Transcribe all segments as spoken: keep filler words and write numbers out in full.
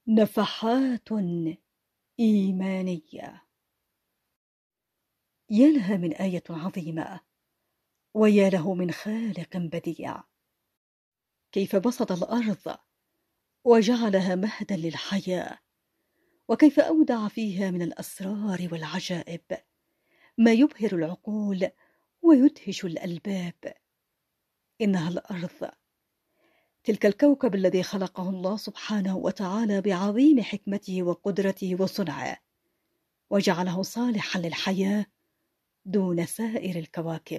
نفحات إيمانية. يا لها من آية عظيمة، ويا له من خالق بديع. كيف بسط الأرض وجعلها مهدا للحياة، وكيف أودع فيها من الأسرار والعجائب ما يبهر العقول ويدهش الألباب. إنها الأرض، تلك الكوكب الذي خلقه الله سبحانه وتعالى بعظيم حكمته وقدرته وصنعه، وجعله صالحا للحياة دون سائر الكواكب.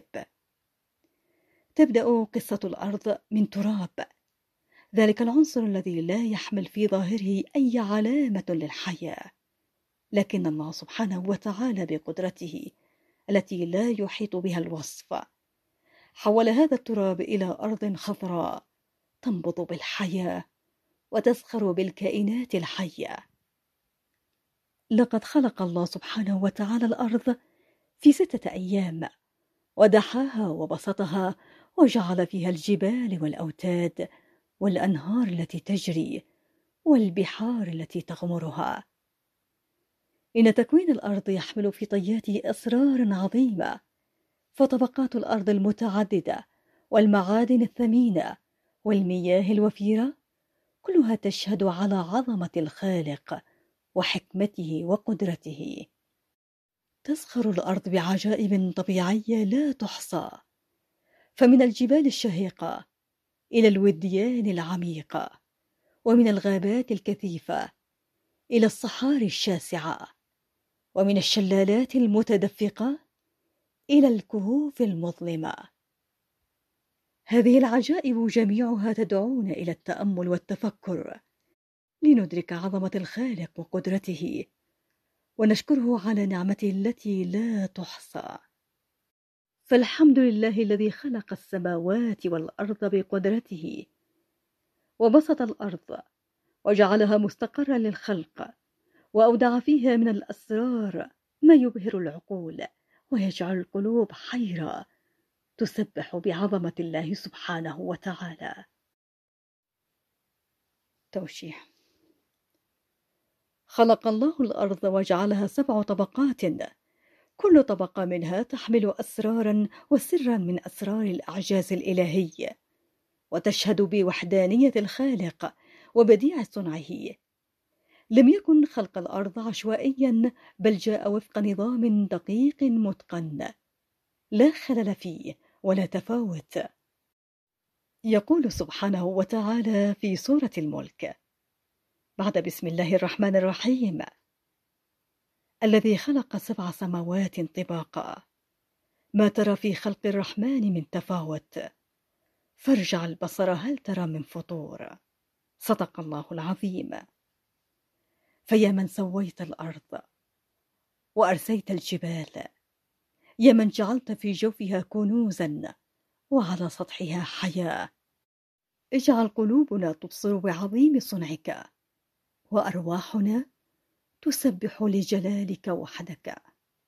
تبدأ قصة الأرض من تراب، ذلك العنصر الذي لا يحمل في ظاهره أي علامة للحياة، لكن الله سبحانه وتعالى بقدرته التي لا يحيط بها الوصف حول هذا التراب إلى أرض خضراء تنبض بالحياة وتزخر بالكائنات الحية. لقد خلق الله سبحانه وتعالى الأرض في ستة أيام، ودحاها وبسطها وجعل فيها الجبال والأوتاد والأنهار التي تجري والبحار التي تغمرها. إن تكوين الأرض يحمل في طياته أسرار عظيمة، فطبقات الأرض المتعددة والمعادن الثمينة والمياه الوفيرة كلها تشهد على عظمة الخالق وحكمته وقدرته. تزخر الأرض بعجائب طبيعية لا تحصى، فمن الجبال الشهيقة إلى الوديان العميقة، ومن الغابات الكثيفة إلى الصحاري الشاسعة، ومن الشلالات المتدفقة إلى الكهوف المظلمة. هذه العجائب جميعها تدعونا إلى التأمل والتفكر لندرك عظمة الخالق وقدرته، ونشكره على نعمته التي لا تحصى. فالحمد لله الذي خلق السماوات والأرض بقدرته، وبسط الأرض وجعلها مستقرا للخلق، وأودع فيها من الأسرار ما يبهر العقول ويجعل القلوب حيرة تسبح بعظمة الله سبحانه وتعالى. توشيح. خلق الله الأرض وجعلها سبع طبقات، كل طبقة منها تحمل أسرارا وسرا من أسرار الأعجاز الإلهي، وتشهد بوحدانية الخالق وبديع صنعه. لم يكن خلق الأرض عشوائيا، بل جاء وفق نظام دقيق متقن لا خلل فيه ولا تفاوت. يقول سبحانه وتعالى في سورة الملك بعد بسم الله الرحمن الرحيم: الذي خلق سبع سماوات طباقا، ما ترى في خلق الرحمن من تفاوت، فارجع البصر هل ترى من فطور. صدق الله العظيم. فيا من سويت الأرض وأرسيت الجبال، يا من جعلت في جوفها كنوزا وعلى سطحها حياة، اجعل قلوبنا تبصر بعظيم صنعك، وأرواحنا تسبح لجلالك وحدك.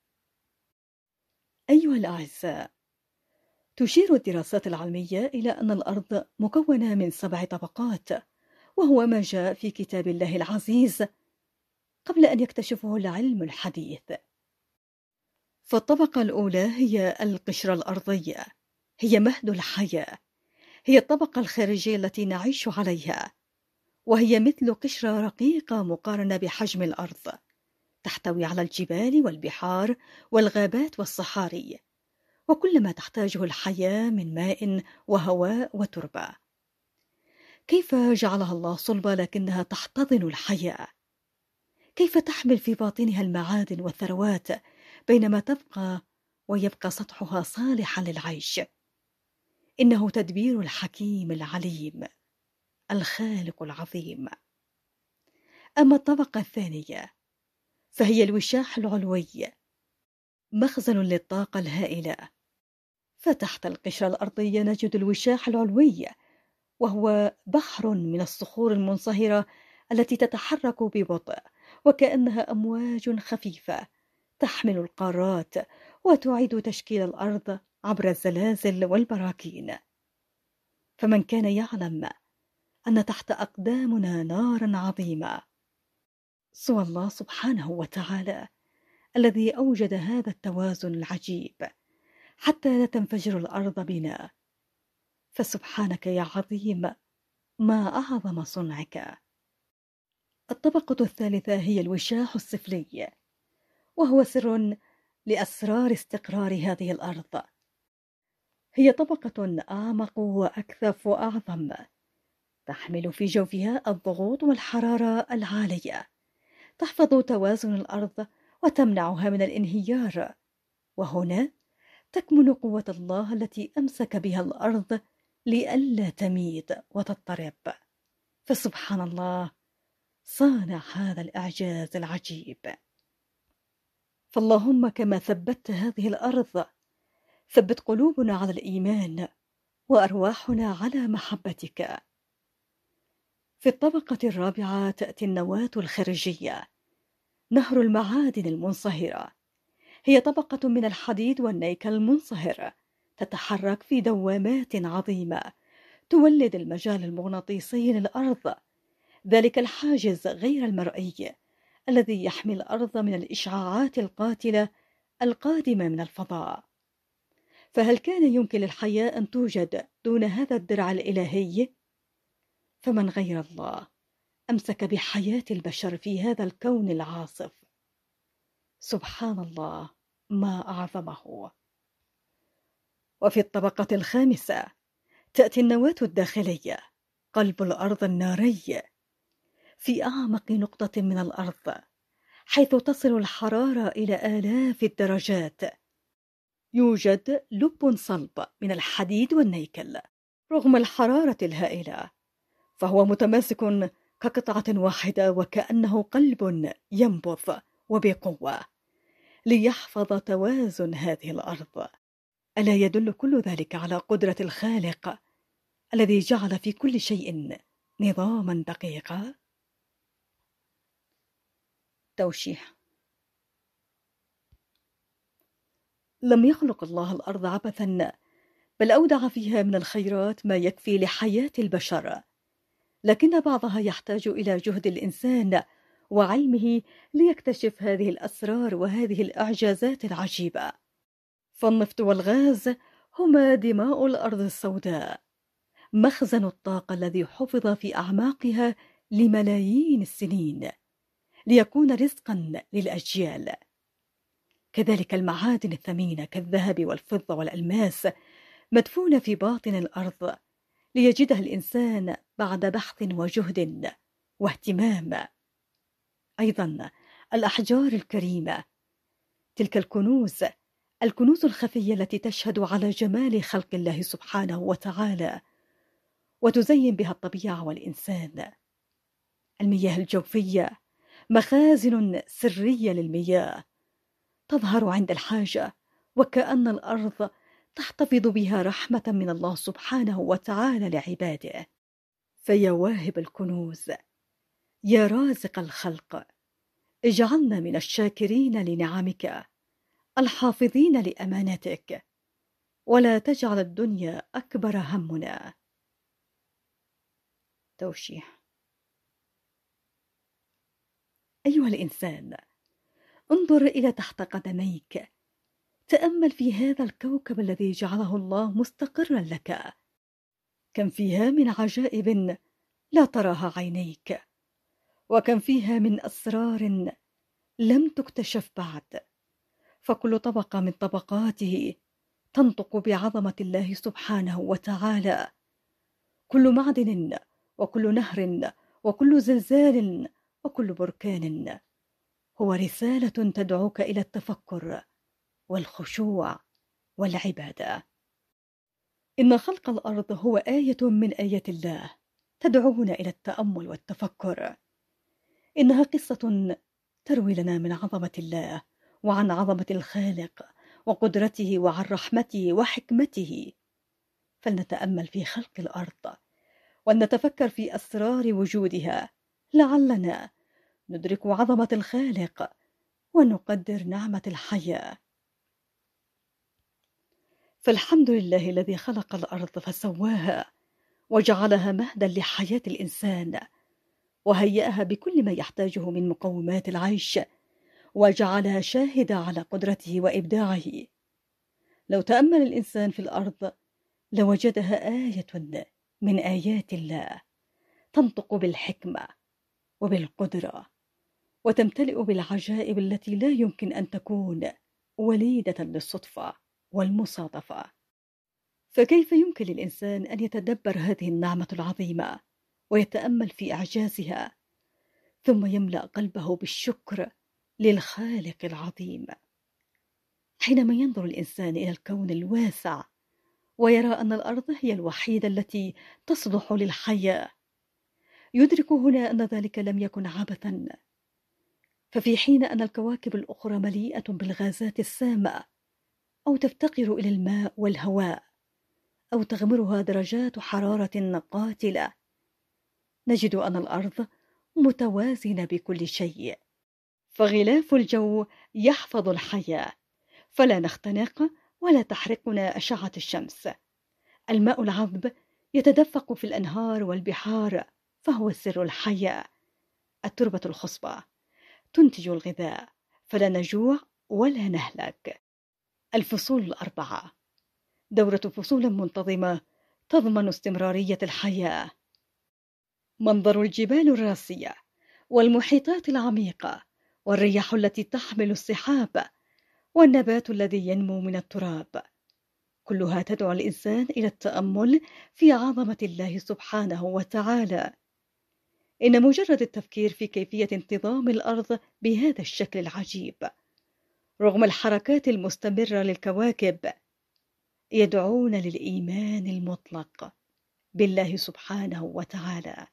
أيها الأعزاء، تشير الدراسات العلمية إلى أن الأرض مكونة من سبع طبقات، وهو ما جاء في كتاب الله العزيز قبل أن يكتشفه العلم الحديث. فالطبقة الأولى هي القشرة الأرضية، هي مهد الحياة، هي الطبقة الخارجية التي نعيش عليها، وهي مثل قشرة رقيقة مقارنة بحجم الأرض، تحتوي على الجبال والبحار والغابات والصحاري، وكل ما تحتاجه الحياة من ماء وهواء وتربة. كيف جعلها الله صلبة لكنها تحتضن الحياة؟ كيف تحمل في باطنها المعادن والثروات بينما تبقى ويبقى سطحها صالحا للعيش؟ إنه تدبير الحكيم العليم الخالق العظيم. أما الطبقة الثانية فهي الوشاح العلوي، مخزن للطاقة الهائلة. فتحت القشرة الأرضية نجد الوشاح العلوي، وهو بحر من الصخور المنصهرة التي تتحرك ببطء وكأنها أمواج خفيفة تحمل القارات وتعيد تشكيل الأرض عبر الزلازل والبراكين. فمن كان يعلم أن تحت أقدامنا نارا عظيمة سوى الله سبحانه وتعالى الذي أوجد هذا التوازن العجيب حتى لا تنفجر الأرض بنا. فسبحانك يا عظيم، ما أعظم صنعك. الطبقة الثالثة هي الوشاح السفلي، وهو سر لأسرار استقرار هذه الأرض. هي طبقة أعمق وأكثف وأعظم، تحمل في جوفها الضغوط والحرارة العالية، تحفظ توازن الأرض وتمنعها من الانهيار. وهنا تكمن قوة الله التي أمسك بها الأرض لئلا تميد وتضطرب. فسبحان الله، صانع هذا الإعجاز العجيب. فاللهم كما ثبت هذه الأرض، ثبت قلوبنا على الإيمان وأرواحنا على محبتك. في الطبقة الرابعة تأتي النواة الخارجية، نهر المعادن المنصهرة. هي طبقة من الحديد والنيكل المنصهر، تتحرك في دوامات عظيمة تولد المجال المغناطيسي للأرض، ذلك الحاجز غير المرئي الذي يحمي الأرض من الإشعاعات القاتلة القادمة من الفضاء. فهل كان يمكن للحياة أن توجد دون هذا الدرع الإلهي؟ فمن غير الله أمسك بحياة البشر في هذا الكون العاصف. سبحان الله، ما أعظمه. وفي الطبقة الخامسة تأتي النواة الداخلية، قلب الأرض الناري، في أعمق نقطة من الأرض، حيث تصل الحرارة إلى آلاف الدرجات. يوجد لب صلب من الحديد والنيكل رغم الحرارة الهائلة، فهو متماسك كقطعة واحدة وكأنه قلب ينبض وبقوة ليحفظ توازن هذه الأرض. ألا يدل كل ذلك على قدرة الخالق الذي جعل في كل شيء نظاما دقيقا؟ توشيح. لم يخلق الله الأرض عبثا، بل أودع فيها من الخيرات ما يكفي لحياة البشر، لكن بعضها يحتاج إلى جهد الإنسان وعلمه ليكتشف هذه الأسرار وهذه الإعجازات العجيبة. فالنفط والغاز هما دماء الأرض السوداء، مخزن الطاقة الذي حفظ في أعماقها لملايين السنين ليكون رزقا للأجيال. كذلك المعادن الثمينة كالذهب والفضة والألماس مدفونة في باطن الأرض ليجدها الإنسان بعد بحث وجهد واهتمام. أيضا الأحجار الكريمة، تلك الكنوز الكنوز الخفية التي تشهد على جمال خلق الله سبحانه وتعالى وتزين بها الطبيعة والإنسان. المياه الجوفية مخازن سرية للمياه تظهر عند الحاجة، وكأن الأرض تحتفظ بها رحمة من الله سبحانه وتعالى لعباده. فيا واهب الكنوز، يا رازق الخلق، اجعلنا من الشاكرين لنعمك الحافظين لأمانتك، ولا تجعل الدنيا أكبر همنا. توشيح. أيها الإنسان، انظر إلى تحت قدميك، تأمل في هذا الكوكب الذي جعله الله مستقرا لك، كم فيها من عجائب لا تراها عينيك، وكم فيها من أسرار لم تكتشف بعد. فكل طبقة من طبقاته تنطق بعظمة الله سبحانه وتعالى. كل معدن وكل نهر وكل زلزال وكل بركان هو رسالة تدعوك إلى التفكر والخشوع والعبادة. إن خلق الأرض هو آية من آيات الله تدعونا إلى التأمل والتفكر. إنها قصة تروي لنا من عظمة الله وعن عظمة الخالق وقدرته وعن رحمته وحكمته. فلنتأمل في خلق الأرض ولنتفكر في أسرار وجودها، لعلنا ندرك عظمة الخالق ونقدر نعمة الحياة. فالحمد لله الذي خلق الأرض فسواها وجعلها مهدا لحياة الإنسان، وهيأها بكل ما يحتاجه من مقومات العيش، وجعلها شاهدة على قدرته وإبداعه. لو تأمل الإنسان في الأرض لوجدها آية من آيات الله، تنطق بالحكمة وبالقدرة، وتمتلئ بالعجائب التي لا يمكن أن تكون وليدة للصدفة والمصادفة. فكيف يمكن للإنسان أن يتدبر هذه النعمة العظيمة ويتأمل في إعجازها، ثم يملأ قلبه بالشكر للخالق العظيم؟ حينما ينظر الإنسان إلى الكون الواسع ويرى أن الأرض هي الوحيدة التي تصلح للحياة، يدرك هنا أن ذلك لم يكن عبثا. ففي حين أن الكواكب الأخرى مليئة بالغازات السامة، أو تفتقر إلى الماء والهواء، أو تغمرها درجات حرارة قاتلة، نجد أن الأرض متوازنة بكل شيء. فغلاف الجو يحفظ الحياة، فلا نختنق ولا تحرقنا أشعة الشمس. الماء العذب يتدفق في الأنهار والبحار، فهو سر الحياة. التربة الخصبة تنتج الغذاء، فلا نجوع ولا نهلك. الفصول الأربعة دورة فصول منتظمة تضمن استمرارية الحياة. منظر الجبال الراسية والمحيطات العميقة، والرياح التي تحمل السحاب، والنبات الذي ينمو من التراب، كلها تدعو الإنسان إلى التأمل في عظمة الله سبحانه وتعالى. إن مجرد التفكير في كيفية انتظام الأرض بهذا الشكل العجيب رغم الحركات المستمرة للكواكب يدعونا للإيمان المطلق بالله سبحانه وتعالى.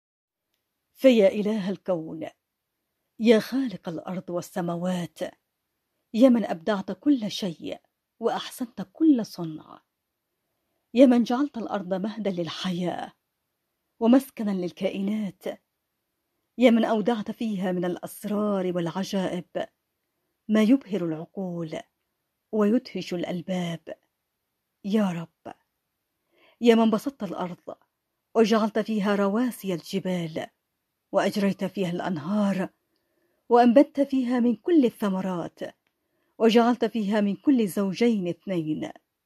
فيا إله الكون، يا خالق الأرض والسماوات، يا من أبدعت كل شيء وأحسنت كل صنع، يا من جعلت الأرض مهدا للحياة ومسكنا للكائنات، يا من أودعت فيها من الأسرار والعجائب ما يبهر العقول ويدهش الألباب. يا رب، يا من بسطت الأرض وجعلت فيها رواسي الجبال، وأجريت فيها الأنهار، وأنبت فيها من كل الثمرات، وجعلت فيها من كل زوجين اثنين.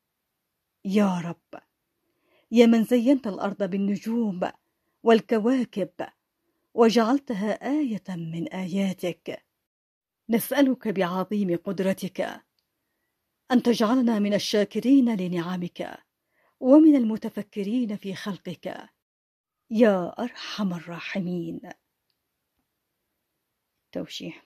يا رب، يا من زينت الأرض بالنجوم والكواكب وجعلتها آية من آياتك، نسألك بعظيم قدرتك أن تجعلنا من الشاكرين لنعمك ومن المتفكرين في خلقك يا أرحم الراحمين. توشيح: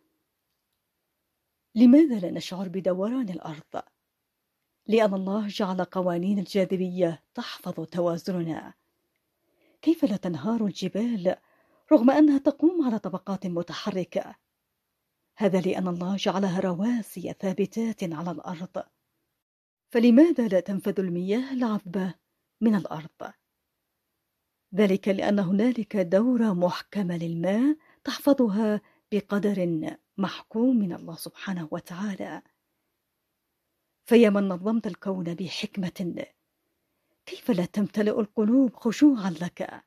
لماذا لا نشعر بدوران الأرض؟ لأن الله جعل قوانين الجاذبية تحفظ توازننا. كيف لا تنهار الجبال رغم أنها تقوم على طبقات متحركة؟ هذا لأن الله جعلها رواسي ثابتات على الأرض. فلماذا لا تنفذ المياه العذبة من الأرض؟ ذلك لأن هنالك دورة محكمة للماء تحفظها بقدر محكوم من الله سبحانه وتعالى. فيا من نظمت الكون بحكمة، كيف لا تمتلئ القلوب خشوعا لك؟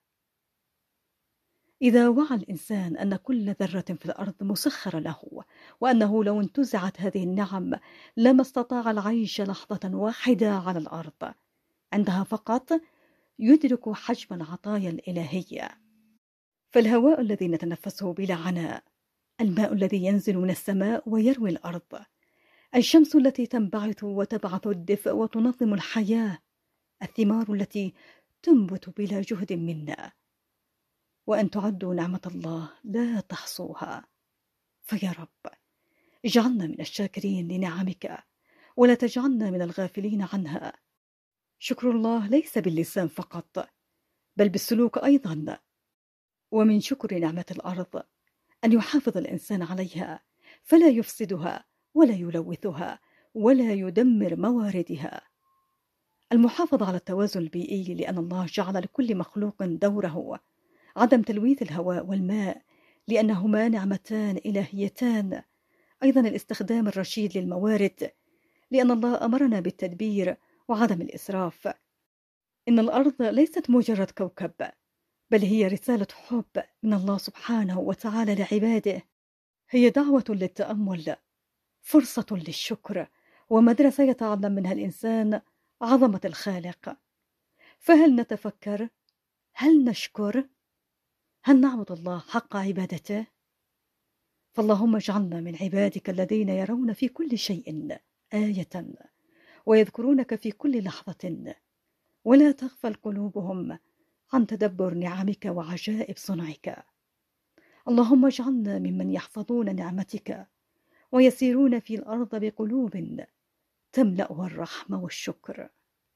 إذا وعى الإنسان أن كل ذرة في الأرض مسخرة له، وأنه لو انتزعت هذه النعم لما استطاع العيش لحظة واحدة على الأرض، عندها فقط يدرك حجم العطايا الإلهية. فالهواء الذي نتنفسه بلا عناء، الماء الذي ينزل من السماء ويروي الأرض، الشمس التي تنبعث وتبعث الدفء وتنظم الحياة، الثمار التي تنبت بلا جهد منا، وأن تعدوا نعمة الله لا تحصوها. فيا رب، اجعلنا من الشاكرين لنعمك ولا تجعلنا من الغافلين عنها. شكر الله ليس باللسان فقط بل بالسلوك أيضا. ومن شكر نعمة الأرض أن يحافظ الإنسان عليها فلا يفسدها ولا يلوثها ولا يدمر مواردها. المحافظة على التوازن البيئي لأن الله جعل لكل مخلوق دوره، عدم تلويث الهواء والماء لأنهما نعمتان إلهيتان، أيضا الاستخدام الرشيد للموارد لأن الله أمرنا بالتدبير وعدم الإسراف. إن الأرض ليست مجرد كوكب بل هي رسالة حب من الله سبحانه وتعالى لعباده. هي دعوة للتأمل، فرصة للشكر، ومدرسة يتعلم منها الإنسان عظمة الخالق. فهل نتفكر؟ هل نشكر؟ هل نعبد الله حق عبادته؟ فاللهم اجعلنا من عبادك الذين يرون في كل شيء آية، ويذكرونك في كل لحظة، ولا تغفل قلوبهم عن تدبر نعمك وعجائب صنعك. اللهم اجعلنا ممن يحفظون نعمتك ويسيرون في الأرض بقلوب تملأها الرحمة والشكر.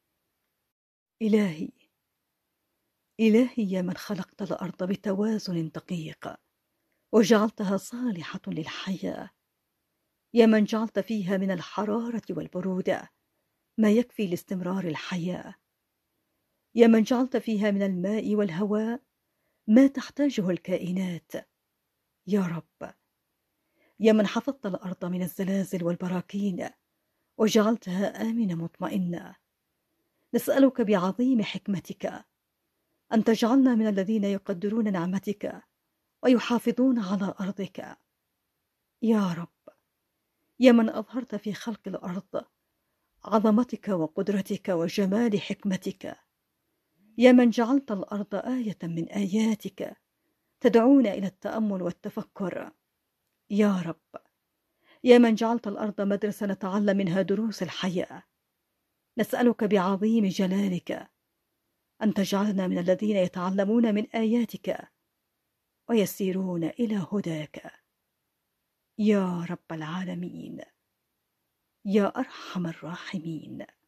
إلهي إلهي يا من خلقت الأرض بتوازن دقيق وجعلتها صالحة للحياة، يا من جعلت فيها من الحرارة والبرودة ما يكفي لاستمرار الحياة، يا من جعلت فيها من الماء والهواء ما تحتاجه الكائنات. يا رب، يا من حفظت الأرض من الزلازل والبراكين وجعلتها آمنة مطمئنة، نسألك بعظيم حكمتك أن تجعلنا من الذين يقدرون نعمتك ويحافظون على أرضك. يا رب، يا من أظهرت في خلق الأرض عظمتك وقدرتك وجمال حكمتك، يا من جعلت الأرض آية من آياتك تدعونا إلى التأمل والتفكر. يا رب، يا من جعلت الأرض مدرسة نتعلم منها دروس الحياة، نسألك بعظيم جلالك أن تجعلنا من الذين يتعلمون من آياتك ويسيرون إلى هداك. يا رب العالمين، يا أرحم الراحمين.